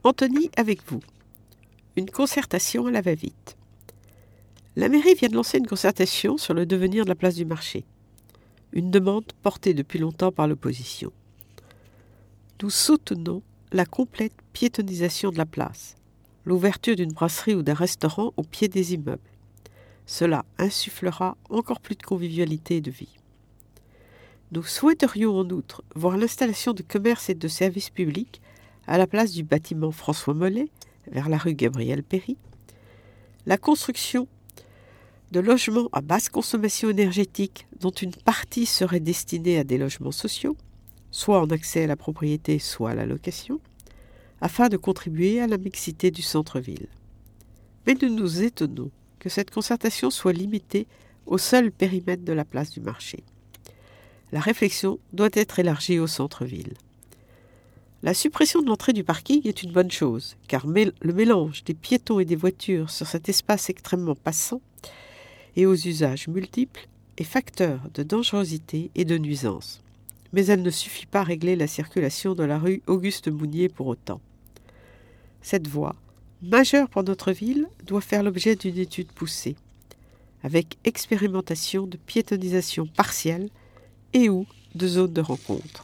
Anthony avec vous. Une concertation à la va-vite. La mairie vient de lancer une concertation sur le devenir de la place du marché. Une demande portée depuis longtemps par l'opposition. Nous soutenons la complète piétonnisation de la place, l'ouverture d'une brasserie ou d'un restaurant au pied des immeubles. Cela insufflera encore plus de convivialité et de vie. Nous souhaiterions en outre voir l'installation de commerces et de services publics à la place du bâtiment François Mollet, vers la rue Gabriel-Péri, la construction de logements à basse consommation énergétique dont une partie serait destinée à des logements sociaux, soit en accès à la propriété, soit à la location, afin de contribuer à la mixité du centre-ville. Mais nous nous étonnons que cette concertation soit limitée au seul périmètre de la place du marché. La réflexion doit être élargie au centre-ville. La suppression de l'entrée du parking est une bonne chose, car le mélange des piétons et des voitures sur cet espace extrêmement passant et aux usages multiples est facteur de dangerosité et de nuisance. Mais elle ne suffit pas à régler la circulation de la rue Auguste-Mounier pour autant. Cette voie, majeure pour notre ville, doit faire l'objet d'une étude poussée, avec expérimentation de piétonnisation partielle et ou de zones de rencontre.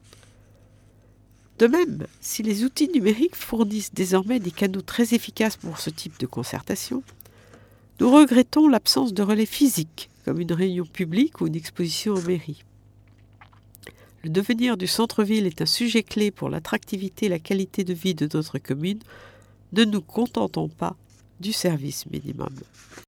De même, si les outils numériques fournissent désormais des canaux très efficaces pour ce type de concertation, nous regrettons l'absence de relais physiques, comme une réunion publique ou une exposition en mairie. Le devenir du centre-ville est un sujet clé pour l'attractivité et la qualité de vie de notre commune. Ne nous contentons pas du service minimum.